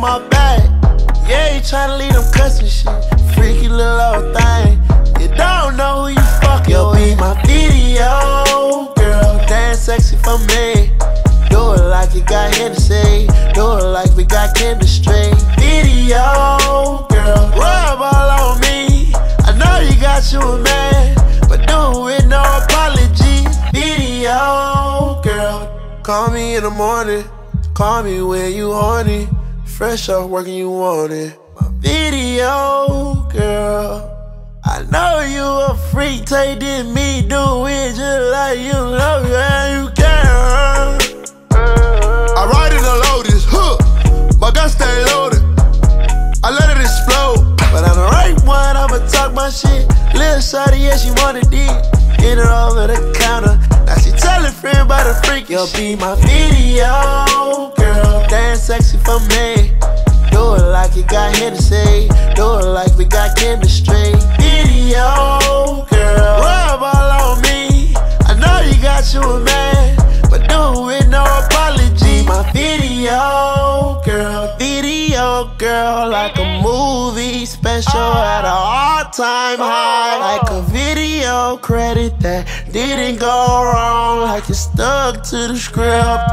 my back. Yeah, you tryna leave them cussing shit. Freaky little old thing. You don't know who you fucking with. Be my video, girl. Dance sexy for me. Do it like you got Hennessy. Do it like we got chemistry. Video, girl. Rub all on me. I know you got you a man, but do it with no apologies. Video, girl. Call me in the morning. Call me when you horny. Fresh off working, you want it. My video, girl. I know you a freak, take this, me, do it just like you love you and you can. I ride in the Lotus, my gun stay loaded. I let it explode. But I'm the right one, I'ma talk my shit. Lil' shawty, yeah, she wanted it. Get her over the counter. Now she tellin' friend about the freak. You'll be my video, girl. Dance sexy for me. Do it like you got Hennessy. Do it like we got chemistry. Video, girl. Rub all on me. I know you got you a man, but do it with no apology. My video, girl. Video, girl. Like a movie special at an all-time high. Like a video credit that didn't go wrong. Like you stuck to the script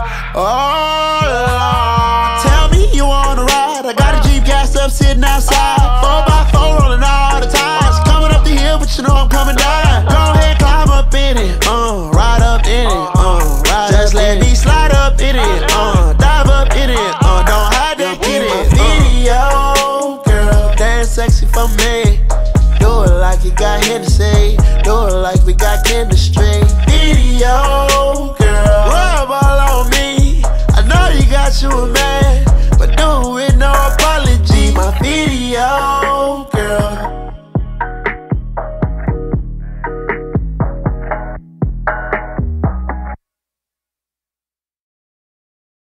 all along. Tell me you wanna ride. I got a Jeep gas up sitting outside.